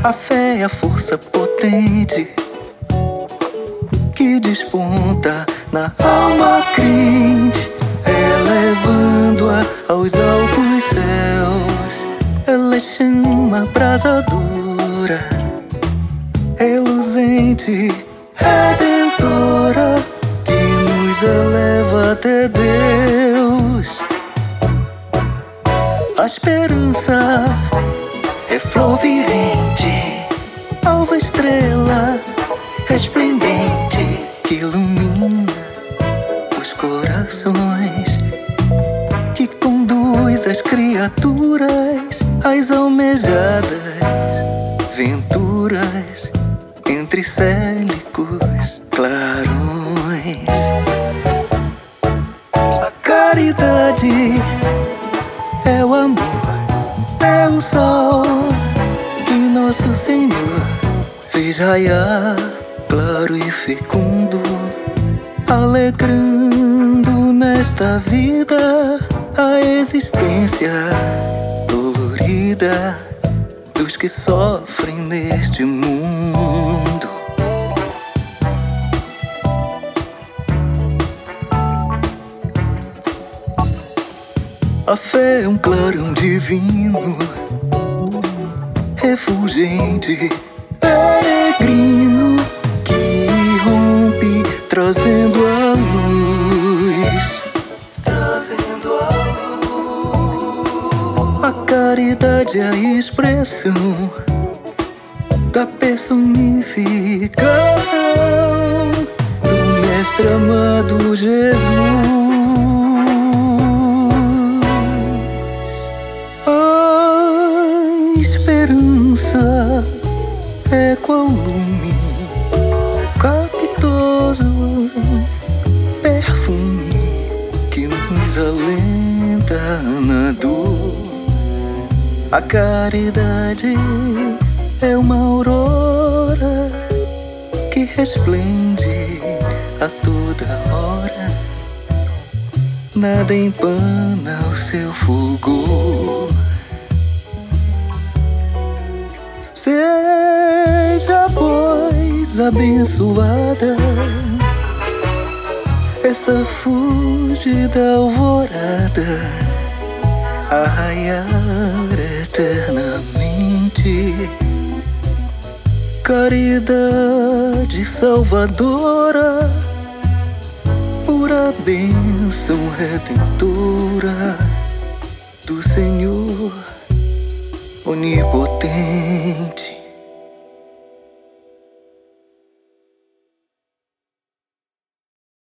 A fé é a força potente que desponta na alma crente, elevando-a aos altos céus. Ela é chama abrasadora, reluzente, redentora, que nos eleva até Deus. A esperança é flor virente, alva estrela resplendente, que ilumina os corações, que conduz as criaturas às almejadas venturas entre célicos clarões. A caridade é o amor, é o sol que nosso Senhor fez raiar claro e fecundo, alegrando nesta vida a existência dolorida dos que sofrem neste mundo. A fé é um clarão divino, refulgente, peregrino, que irrompe trazendo a luz, A caridade é a expressão da personificação do Mestre amado Jesus. A esperança é qual lume capitoso, perfume que nos alenta na dor. A caridade é uma aurora que resplende a toda hora, nada empana o seu fulgor. Seja, pois, abençoada essa fúlgida alvorada a raiar eternamente. Caridade salvadora, pura bênção redentora do Senhor onipotente.